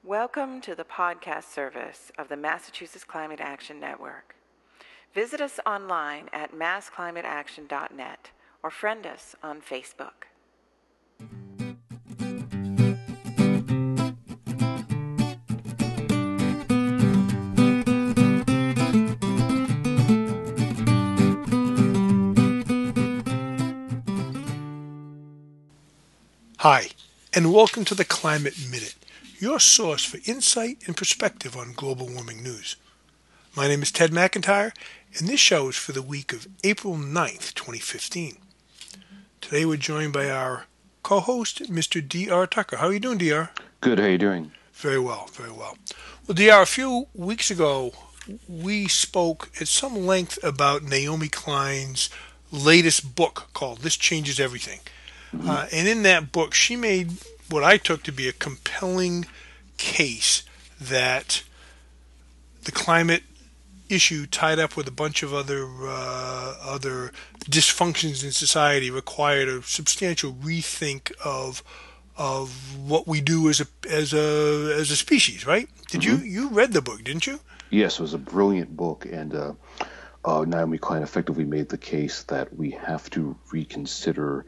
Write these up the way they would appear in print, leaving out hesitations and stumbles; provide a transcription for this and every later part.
Welcome to the podcast service of the Massachusetts Climate Action Network. Visit us online at massclimateaction.net or friend us on Facebook. Hi, and welcome to the Climate Minute, your source for insight and perspective on global warming news. My name is Ted McIntyre, and this show is for the week of April 9th, 2015. Today we're joined by our co-host, Mr. D.R. Tucker. How are you doing, D.R.? Good, how are you doing? Very well, very well. Well, D.R., a few weeks ago, we spoke at some length about Naomi Klein's latest book called This Changes Everything. And in that book, she made what I took to be a compelling case that the climate issue, tied up with a bunch of other dysfunctions in society, required a substantial rethink of what we do as a species. Right? Did you read the book? Didn't you? Yes, it was a brilliant book, and Naomi Klein effectively made the case that we have to reconsider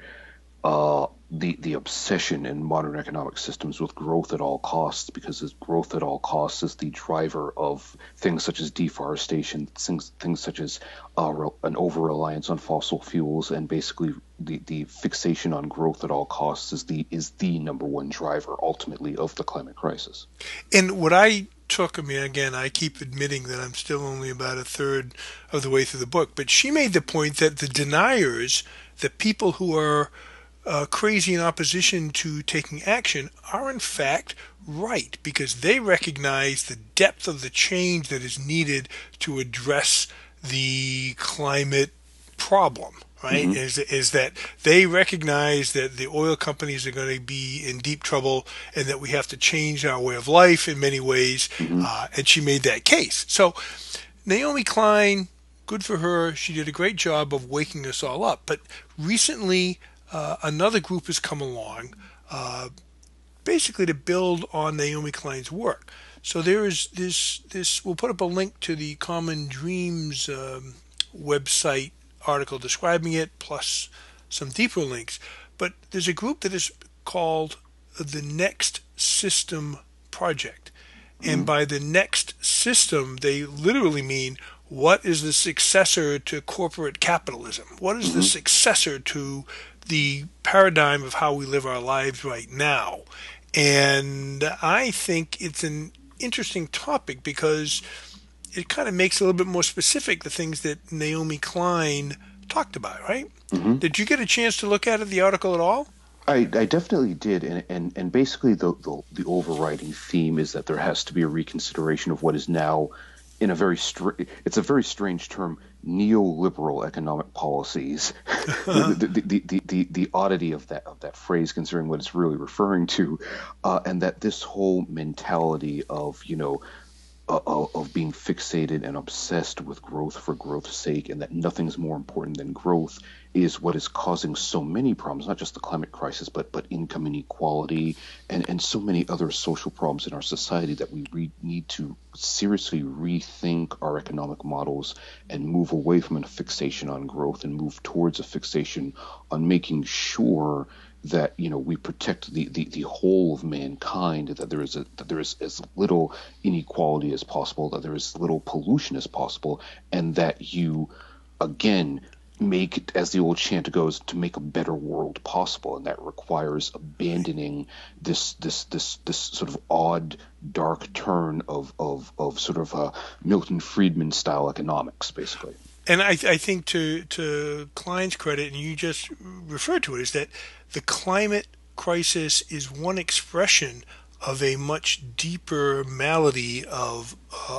the obsession in modern economic systems with growth at all costs, because this growth at all costs is the driver of things such as deforestation, things such as an over-reliance on fossil fuels, and basically the fixation on growth at all costs is the number one driver ultimately of the climate crisis. And what I took, again, I keep admitting that I'm still only about a third of the way through the book, but she made the point that the deniers, the people who are crazy in opposition to taking action, are in fact right, because they recognize the depth of the change that is needed to address the climate problem. Right? Is that they recognize that the oil companies are going to be in deep trouble, and that we have to change our way of life in many ways. And she made that case. So Naomi Klein, good for her. She did a great job of waking us all up. But recently, another group has come along, basically to build on Naomi Klein's work. So there is this. We'll put up a link to the Common Dreams website article describing it, plus some deeper links. But there's a group that is called the Next System Project. And by the next system, they literally mean, what is the successor to corporate capitalism? What is the successor to the paradigm of how we live our lives right now? And I think it's an interesting topic because it kind of makes it a little bit more specific, the things that Naomi Klein talked about, right? Did you get a chance to look at the article at all? I definitely did, and basically the overriding theme is that there has to be a reconsideration of what is now, in a very it's a very strange term, neoliberal economic policies. the oddity of that phrase, considering what it's really referring to, and that this whole mentality of of being fixated and obsessed with growth for growth's sake, and that nothing's more important than growth, is what is causing so many problems, not just the climate crisis, but income inequality and so many other social problems in our society, that we need to seriously rethink our economic models and move away from a fixation on growth and move towards a fixation on making sure that we protect the whole of mankind, that there is as little inequality as possible, that there is as little pollution as possible, and that you again make it, as the old chant goes, to make a better world possible, and that requires abandoning this sort of odd, dark turn of sort of Milton Friedman style economics, basically. And I think to Klein's credit, and you just referred to it, is that the climate crisis is one expression of a much deeper malady of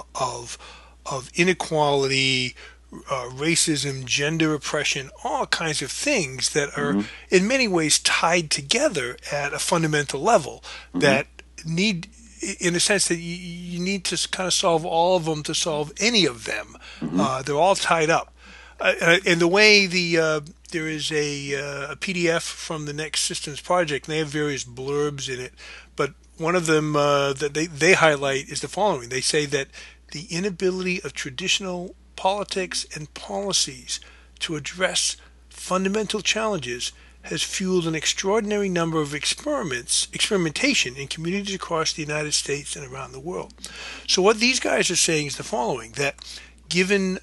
inequality, racism, gender oppression, all kinds of things that are in many ways tied together at a fundamental level that need, in a sense, that you need to kind of solve all of them to solve any of them. They're all tied up. And the way there is a PDF from the Next Systems Project, and they have various blurbs in it, but one of them that they highlight is the following. They say that the inability of traditional politics and policies to address fundamental challenges has fueled an extraordinary number of experimentation in communities across the United States and around the world. So what these guys are saying is the following, that given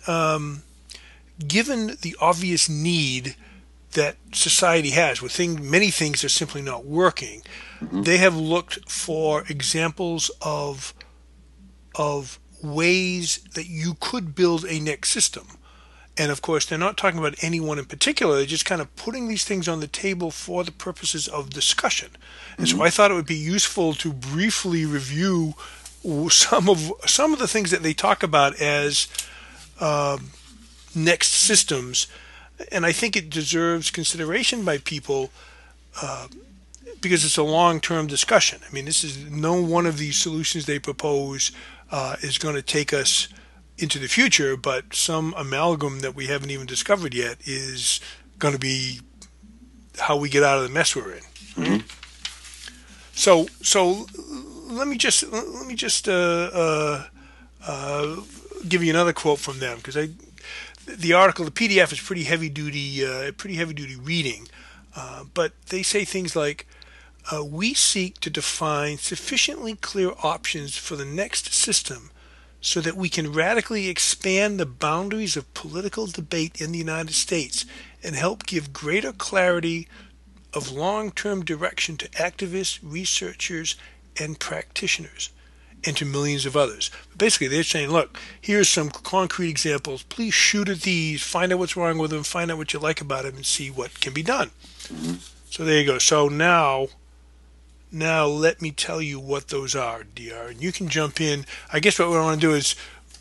the obvious need that society has, where many things are simply not working, they have looked for examples of ways that you could build a next system. And of course, they're not talking about anyone in particular. They're just kind of putting these things on the table for the purposes of discussion. And so I thought it would be useful to briefly review some of the things that they talk about as next systems. And I think it deserves consideration by people because it's a long-term discussion. I mean, no one of these solutions they propose is going to take us into the future, but some amalgam that we haven't even discovered yet is going to be how we get out of the mess we're in. So let me just give you another quote from them, because the article, the PDF, is pretty heavy duty reading, but they say things like, "We seek to define sufficiently clear options for the next system so that we can radically expand the boundaries of political debate in the United States and help give greater clarity of long-term direction to activists, researchers, and practitioners, and to millions of others." Basically, they're saying, look, here's some concrete examples. Please shoot at these, find out what's wrong with them, find out what you like about them, and see what can be done. So there you go. So now let me tell you what those are, DR, and you can jump in. I guess what we want to do is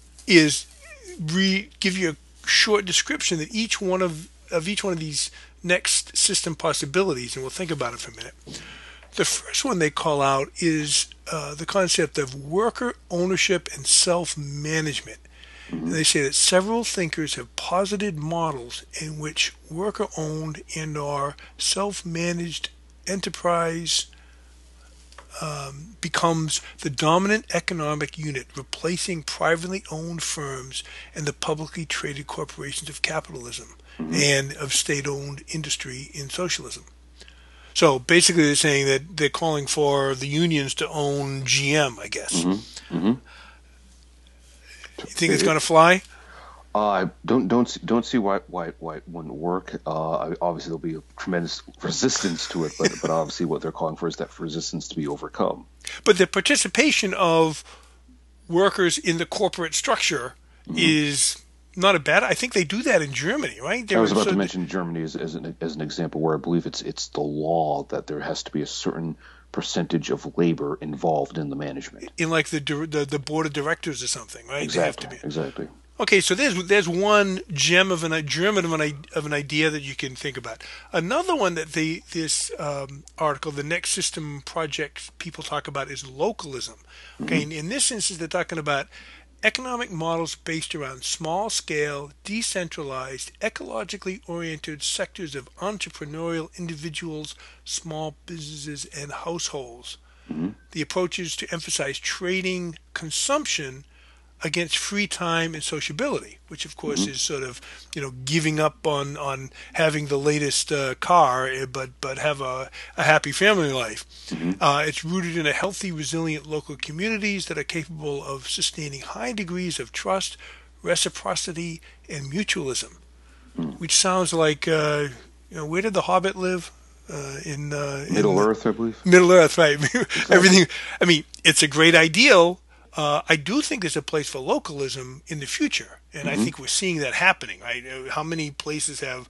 give you a short description of each one of these next system possibilities, and we'll think about it for a minute. The first one they call out is the concept of worker ownership and self-management. And they say that several thinkers have posited models in which worker-owned and or self-managed enterprise becomes the dominant economic unit, replacing privately owned firms and the publicly traded corporations of capitalism and of state-owned industry in socialism. So basically they're saying that they're calling for the unions to own GM, I guess. You think it's going to fly? I don't see why it wouldn't work. Obviously, there'll be a tremendous resistance to it, but obviously, what they're calling for is that resistance to be overcome. But the participation of workers in the corporate structure is not a bad. I think they do that in Germany, right? I was about to mention Germany as an example where I believe it's the law that there has to be a certain percentage of labor involved in the management, in like the board of directors or something, right? Exactly. Okay, so there's one gem of an idea that you can think about. Another one that this article, the Next System Project, people talk about is localism. Okay, and in this instance, they're talking about economic models based around small-scale, decentralized, ecologically oriented sectors of entrepreneurial individuals, small businesses, and households. The approach is to emphasize trading consumption against free time and sociability, which of course is sort of, giving up on having the latest car, but have a happy family life. It's rooted in a healthy, resilient local communities that are capable of sustaining high degrees of trust, reciprocity, and mutualism, which sounds like, where did the Hobbit live? In Middle Earth, I believe. Middle Earth, right? Everything. I mean, it's a great ideal. I do think there's a place for localism in the future, and I think we're seeing that happening. Right? How many places have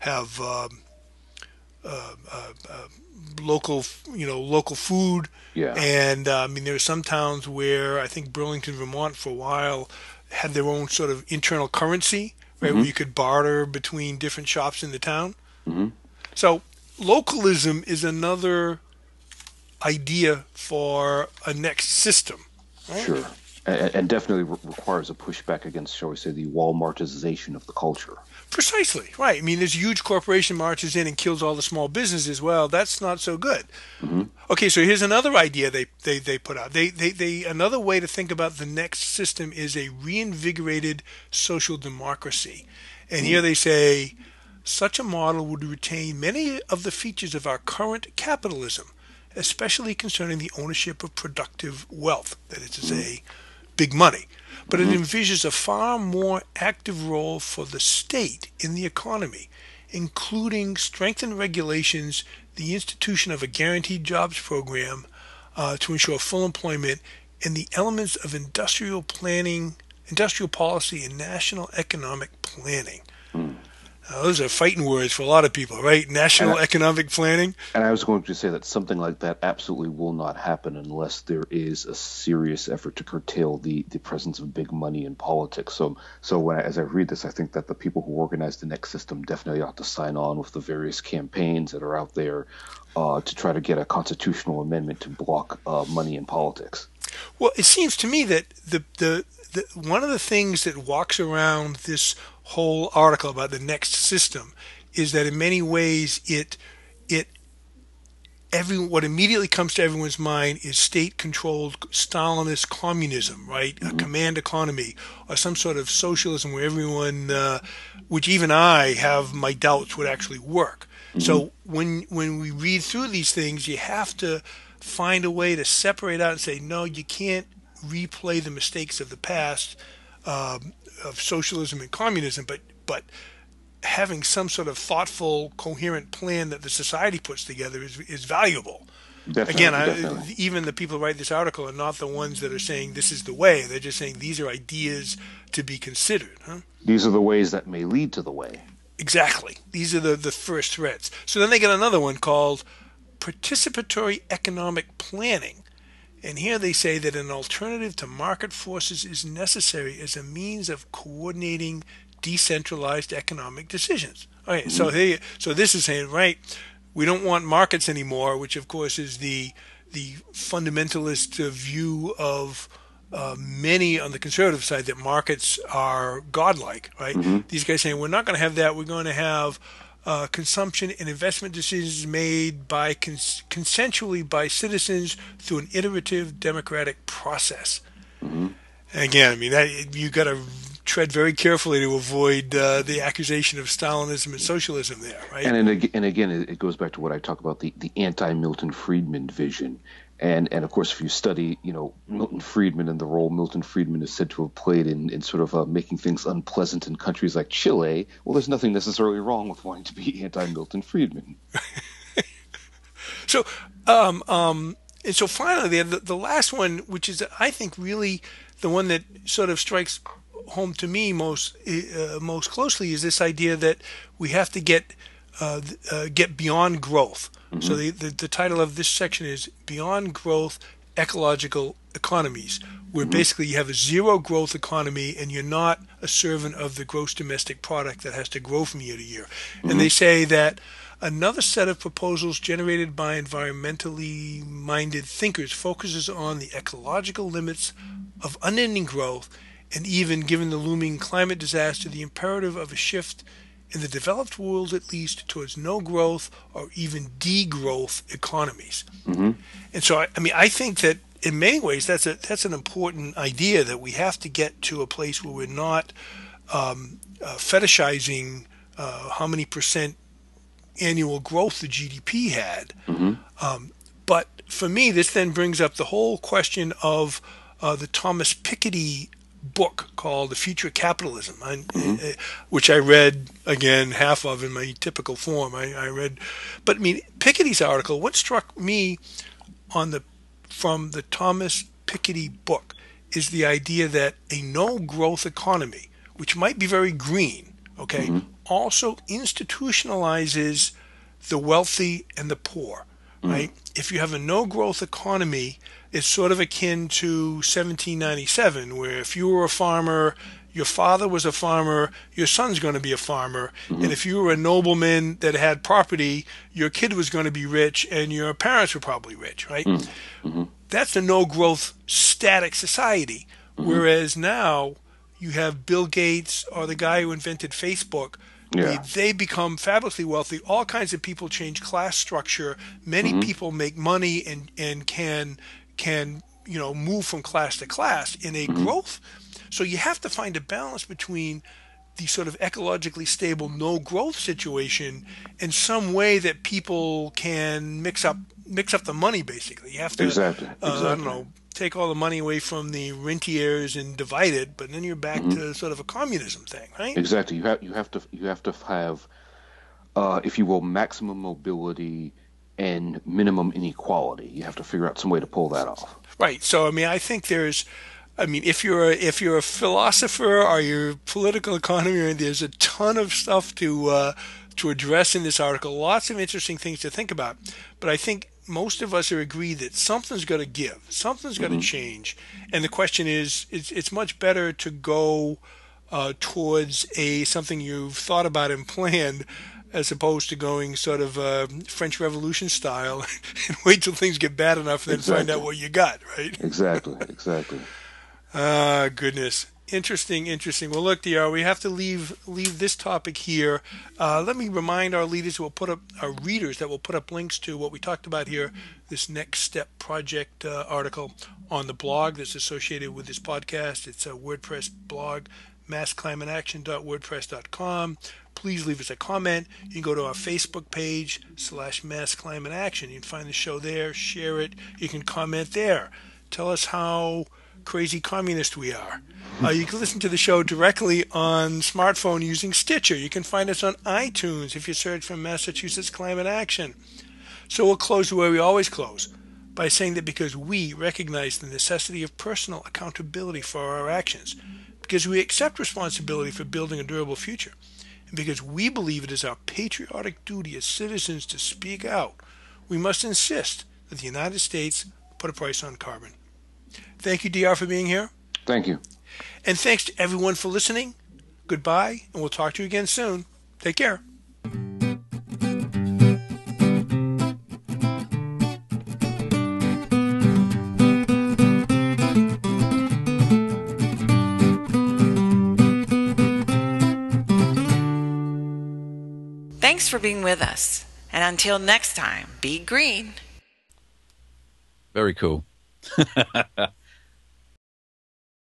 local food? Yeah. And there are some towns where I think Burlington, Vermont, for a while had their own sort of internal currency, right, where you could barter between different shops in the town. So localism is another idea for a next system. Right? Sure. And definitely requires a pushback against, shall we say, the Walmartization of the culture. Precisely, right. I mean, this huge corporation marches in and kills all the small businesses. Well, that's not so good. Mm-hmm. Okay, so here's another idea they put out. Another way to think about the next system is a reinvigorated social democracy. And here they say such a model would retain many of the features of our current capitalism, especially concerning the ownership of productive wealth, that is to say, big money. But it envisions a far more active role for the state in the economy, including strengthened regulations, the institution of a guaranteed jobs program to ensure full employment, and the elements of industrial planning, industrial policy, and national economic planning. Those are fighting words for a lot of people, right? National economic planning. And I was going to say that something like that absolutely will not happen unless there is a serious effort to curtail the presence of big money in politics. So as I read this, I think that the people who organize the next system definitely ought to sign on with the various campaigns that are out there to try to get a constitutional amendment to block money in politics. Well, it seems to me that the one of the things that walks around this whole article about the next system is that in many ways what immediately comes to everyone's mind is state-controlled Stalinist communism, right? A command economy or some sort of socialism where everyone, which even I have my doubts would actually work. So when we read through these things, you have to find a way to separate out and say, no, you can't replay the mistakes of the past of socialism and communism, but having some sort of thoughtful, coherent plan that the society puts together is valuable. Definitely. Even the people who write this article are not the ones that are saying this is the way. They're just saying these are ideas to be considered. Huh? These are the ways that may lead to the way. Exactly. These are the first threads. So then they get another one called participatory economic planning. And here they say that an alternative to market forces is necessary as a means of coordinating decentralized economic decisions. Okay, so this is saying, right, we don't want markets anymore, which of course is the fundamentalist view of many on the conservative side, that markets are godlike, right? These guys saying we're not going to have that. We're going to have consumption and investment decisions made by consensually by citizens through an iterative democratic process. And again, I mean, you got to tread very carefully to avoid the accusation of Stalinism and socialism there, right? And again, it goes back to what I talk about, the anti-Milton Friedman vision. And of course, if you study, Milton Friedman and the role Milton Friedman is said to have played in sort of making things unpleasant in countries like Chile, well, there's nothing necessarily wrong with wanting to be anti-Milton Friedman. So, and so finally, the last one, which is I think really the one that sort of strikes home to me most closely, is this idea that we have to get beyond growth. So the title of this section is Beyond Growth Ecological Economies, where basically you have a zero growth economy and you're not a servant of the gross domestic product that has to grow from year to year. And they say that another set of proposals generated by environmentally minded thinkers focuses on the ecological limits of unending growth, and even given the looming climate disaster, the imperative of a shift in the developed world, at least, towards no growth or even degrowth economies. And so, I think that in many ways that's an important idea, that we have to get to a place where we're not fetishizing how many percent annual growth the GDP had. But for me, this then brings up the whole question of the Thomas Piketty book called The Future of Capitalism, which I read, again, half of in my typical form. I read, but Piketty's article, what struck me from the Thomas Piketty book is the idea that a no-growth economy, which might be very green, also institutionalizes the wealthy and the poor, right? If you have a no-growth economy, it's sort of akin to 1797, where if you were a farmer, your father was a farmer, your son's going to be a farmer. And if you were a nobleman that had property, your kid was going to be rich and your parents were probably rich, right? That's a no-growth static society. Whereas now you have Bill Gates or the guy who invented Facebook. Yeah. They become fabulously wealthy. All kinds of people change class structure. Many people make money and can move from class to class in a growth. So you have to find a balance between the sort of ecologically stable no growth situation and some way that people can mix up the money. Basically, you have to Exactly. I don't know, take all the money away from the rentiers and divide it, but then you're back to sort of a communism thing, right? Exactly. You have to have, if you will, maximum mobility and minimum inequality. You have to figure out some way to pull that off. Right. So I mean, I think if you're a philosopher or you're political economy, there's a ton of stuff to address in this article. Lots of interesting things to think about. But I think most of us are agreed that something's got to give, something's got to change, and the question is, it's much better to go towards something you've thought about and planned, as opposed to going sort of French Revolution style and wait till things get bad enough and then find out what you got, right? Exactly. Goodness. Interesting. Well, look, DR, we have to leave this topic here. Let me remind our readers that will put up links to what we talked about here, this Next Step Project article on the blog that's associated with this podcast. It's a WordPress blog, massclimateaction.wordpress.com. Please leave us a comment. You can go to our Facebook page /massclimateaction. You can find the show there, share it. You can comment there. Tell us how crazy communist we are. You can listen to the show directly on smartphone using Stitcher. You can find us on iTunes if you search for Massachusetts Climate Action. So we'll close the way we always close, by saying that because we recognize the necessity of personal accountability for our actions, because we accept responsibility for building a durable future, and because we believe it is our patriotic duty as citizens to speak out, we must insist that the United States put a price on carbon. Thank you, DR, for being here. Thank you. And thanks to everyone for listening. Goodbye, and we'll talk to you again soon. Take care. Thanks for being with us. And until next time, be green. Very cool.